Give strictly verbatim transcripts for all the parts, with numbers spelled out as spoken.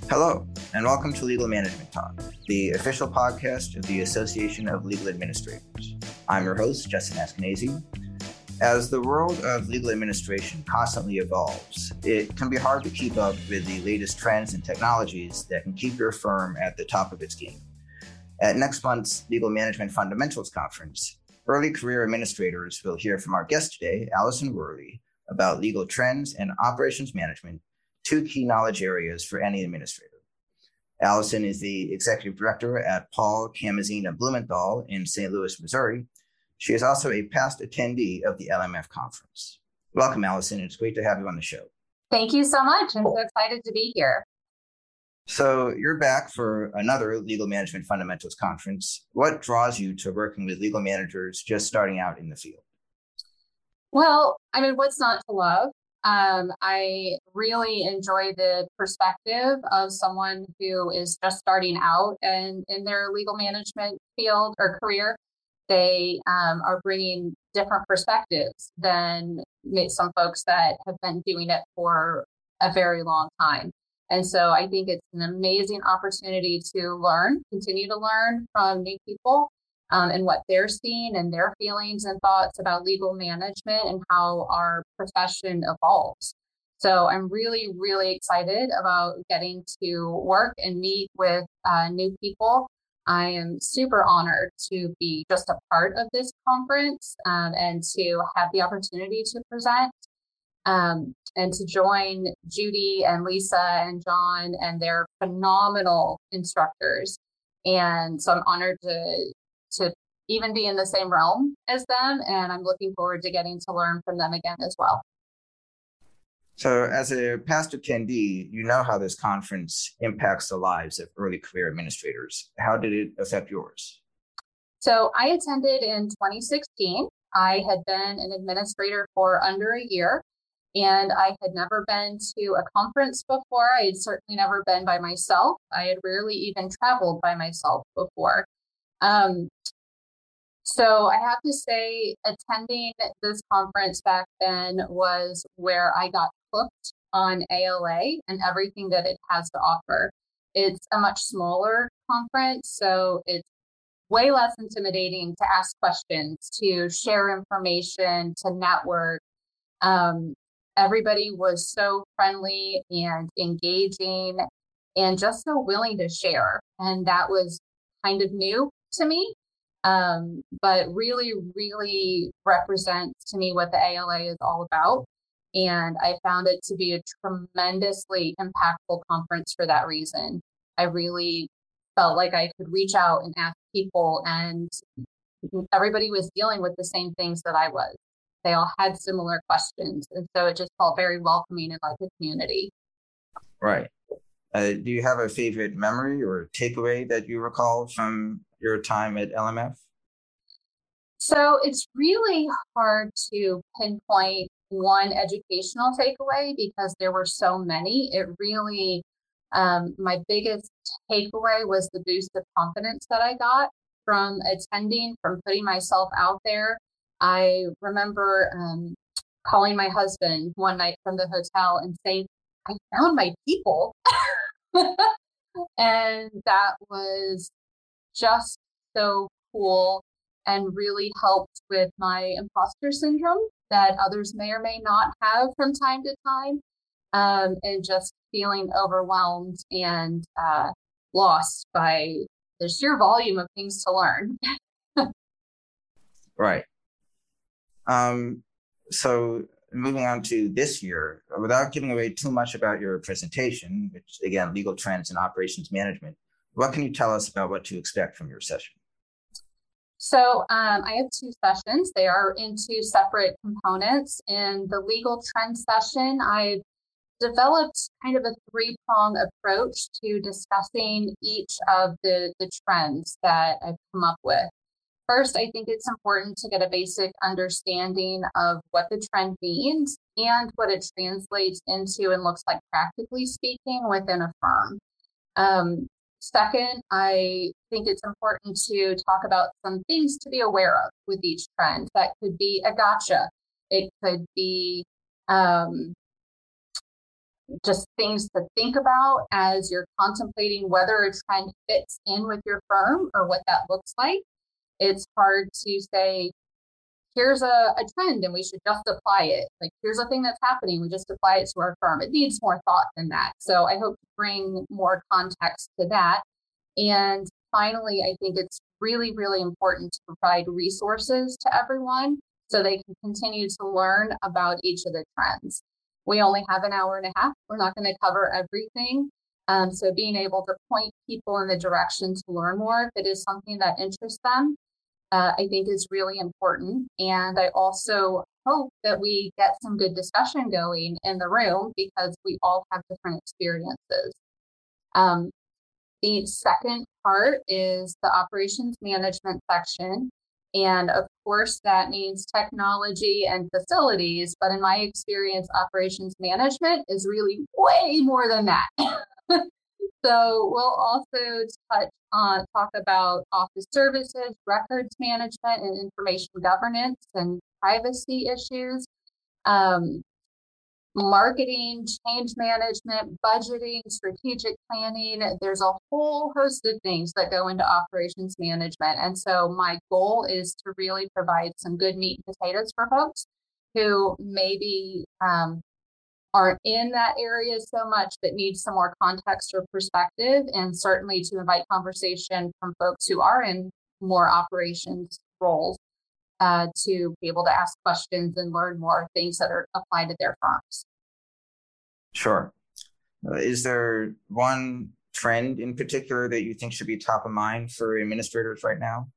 Hello, and welcome to Legal Management Talk, the official podcast of the Association of Legal Administrators. I'm your host, Justin Askenazy. As the world of legal administration constantly evolves, it can be hard to keep up with the latest trends and technologies that can keep your firm at the top of its game. At next month's Legal Management Fundamentals Conference, early career administrators will hear from our guest today, Allison Worley, about legal trends and operations management, two key knowledge areas for any administrator. Allison is the executive director at Paul, Kamazine, and Blumenthal in Saint Louis, Missouri. She is also a past attendee of the L M F conference. Welcome, Allison. It's great to have you on the show. Thank you so much. I'm so excited to be here. So you're back for another Legal Management Fundamentals conference. What draws you to working with legal managers just starting out in the field? Well, I mean, what's not to love? Um, I really enjoy the perspective of someone who is just starting out and in their legal management field or career. They um, are bringing different perspectives than some folks that have been doing it for a very long time. And so I think it's an amazing opportunity to learn, continue to learn from new people um, and what they're seeing and their feelings and thoughts about legal management and how our profession evolves. So I'm really, really excited about getting to work and meet with uh, new people. I am super honored to be just a part of this conference um, and to have the opportunity to present um, and to join Judy and Lisa and John and their phenomenal instructors. And so I'm honored to, to even be in the same realm as them. And I'm looking forward to getting to learn from them again as well. So as a past attendee, you know how this conference impacts the lives of early career administrators. How did it affect yours? So I attended in twenty sixteen. I had been an administrator for under a year, and I had never been to a conference before. I had certainly never been by myself. I had rarely even traveled by myself before. Um, So I have to say, attending this conference back then was where I got hooked on A L A and everything that it has to offer. It's a much smaller conference, so it's way less intimidating to ask questions, to share information, to network. Um, everybody was so friendly and engaging and just so willing to share. And that was kind of new to me. Um, but really, really represents to me what the A L A is all about. And I found it to be a tremendously impactful conference for that reason. I really felt like I could reach out and ask people, and everybody was dealing with the same things that I was. They all had similar questions. And so it just felt very welcoming and like a community. Right. Uh, do you have a favorite memory or takeaway that you recall from your time at L M F? So it's really hard to pinpoint one educational takeaway because there were so many. It really, um, my biggest takeaway was the boost of confidence that I got from attending, from putting myself out there. I remember um, calling my husband one night from the hotel and saying, I found my people. And that was just so cool and really helped with my imposter syndrome that others may or may not have from time to time, um, and just feeling overwhelmed and uh, lost by the sheer volume of things to learn. Right. Um, so moving on to this year, without giving away too much about your presentation, which again, legal trends and operations management, what can you tell us about what to expect from your session? So um, I have two sessions. They are in two separate components. In the legal trend session, I've developed kind of a three-prong approach to discussing each of the, the trends that I've come up with. First, I think it's important to get a basic understanding of what the trend means and what it translates into and looks like practically speaking within a firm. Um, second, I think it's important to talk about some things to be aware of with each trend. That could be a gotcha. It could be um, just things to think about as you're contemplating whether a trend fits in with your firm or what that looks like. It's hard to say, here's a, a trend and we should just apply it. Like, here's a thing that's happening, we just apply it to our firm. It needs more thought than that. So I hope to bring more context to that. And finally, I think it's really, really important to provide resources to everyone so they can continue to learn about each of the trends. We only have an hour and a half. We're not going to cover everything. Um, so being able to point people in the direction to learn more, if it is something that interests them, uh, I think is really important. And I also hope that we get some good discussion going in the room because we all have different experiences. Um, the second part is the operations management section. And of course, that means technology and facilities. But in my experience, operations management is really way more than that. So we'll also touch on, talk about office services, records management, and information governance and privacy issues, um, marketing, change management, budgeting, strategic planning. There's a whole host of things that go into operations management. And so my goal is to really provide some good meat and potatoes for folks who maybe um, aren't in that area so much, but need some more context or perspective, and certainly to invite conversation from folks who are in more operations roles uh, to be able to ask questions and learn more things that are applied to their firms. Sure. Uh, is there one trend in particular that you think should be top of mind for administrators right now?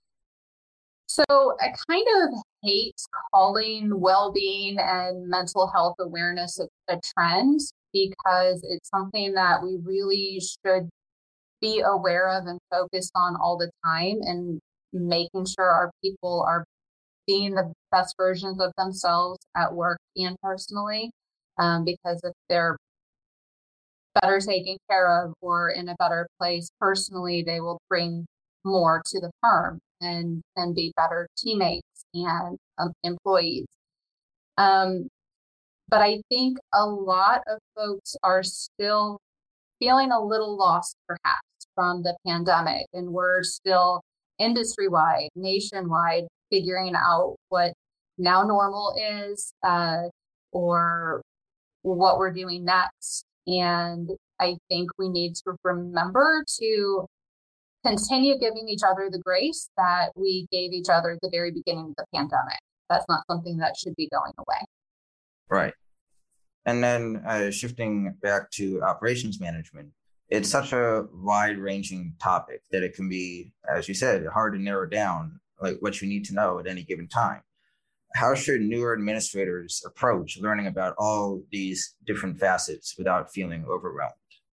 So I kind of hate calling well-being and mental health awareness a, a trend because it's something that we really should be aware of and focused on all the time, and making sure our people are being the best versions of themselves at work and personally. Um, because if they're better taken care of or in a better place personally, they will bring more to the firm and and be better teammates and um, employees. Um, but I think a lot of folks are still feeling a little lost, perhaps, from the pandemic, and we're still industry-wide, nationwide, figuring out what now normal is, uh, or what we're doing next. And I think we need to remember to continue giving each other the grace that we gave each other at the very beginning of the pandemic. That's not something that should be going away. Right. And then uh, shifting back to operations management, it's such a wide-ranging topic that it can be, as you said, hard to narrow down like what you need to know at any given time. How should newer administrators approach learning about all these different facets without feeling overwhelmed?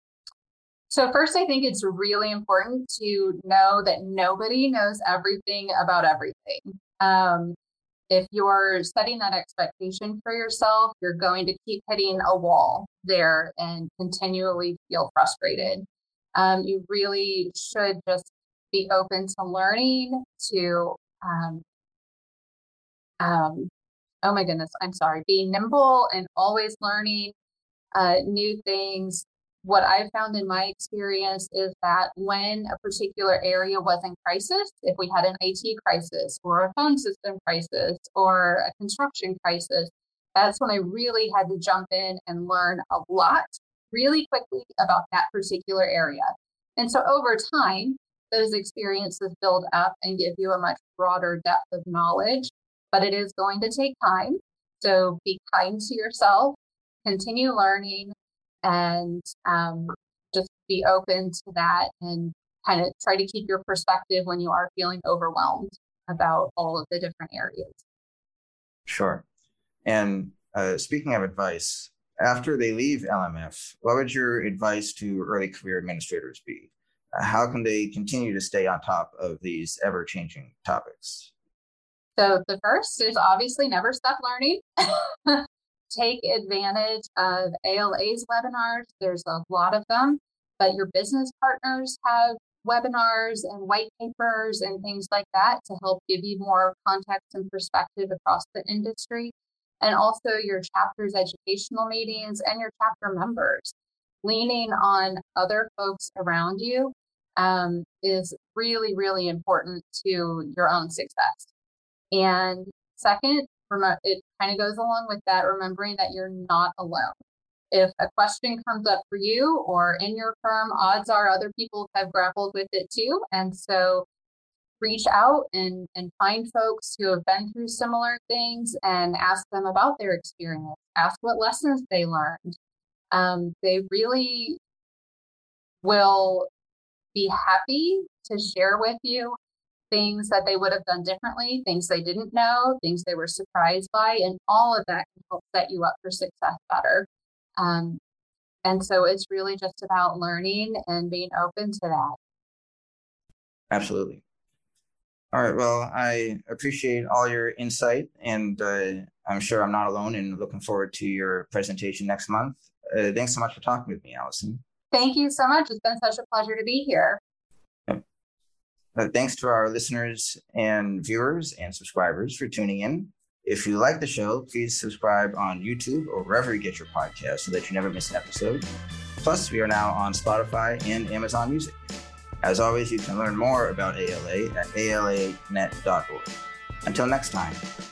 So first, I think it's really important to know that nobody knows everything about everything. Um, if you're setting that expectation for yourself, you're going to keep hitting a wall there and continually feel frustrated. Um, you really should just be open to learning, to um, um, oh my goodness, I'm sorry, being nimble and always learning uh, new things. What I've found in my experience is that when a particular area was in crisis, if we had an I T crisis or a phone system crisis or a construction crisis, that's when I really had to jump in and learn a lot really quickly about that particular area. And so over time, those experiences build up and give you a much broader depth of knowledge, but it is going to take time. So be kind to yourself, continue learning, and um, just be open to that, and kind of try to keep your perspective when you are feeling overwhelmed about all of the different areas. Sure. And uh, speaking of advice, after they leave L M F, what would your advice to early career administrators be? Uh, how can they continue to stay on top of these ever-changing topics? So the first is obviously never stop learning. Take advantage of A L A's webinars. There's a lot of them, but your business partners have webinars and white papers and things like that to help give you more context and perspective across the industry. and also your chapter's educational meetings and your chapter members. Leaning on other folks around you um, is really, really important to your own success. And second, rem- it kind of goes along with that, remembering that you're not alone. If a question comes up for you or in your firm, odds are other people have grappled with it too. And so reach out and, and find folks who have been through similar things and ask them about their experience, ask what lessons they learned. Um, they really will be happy to share with you things that they would have done differently, things they didn't know, things they were surprised by, and all of that can help set you up for success better. Um, and so it's really just about learning and being open to that. Absolutely. All right. Well, I appreciate all your insight, and uh, I'm sure I'm not alone in looking forward to your presentation next month. Uh, thanks so much for talking with me, Allison. Thank you so much. It's been such a pleasure to be here. Yep. Uh, thanks to our listeners and viewers and subscribers for tuning in. If you like the show, please subscribe on YouTube or wherever you get your podcast so that you never miss an episode. Plus, we are now on Spotify and Amazon Music. As always, you can learn more about A L A at A L A net dot org. Until next time.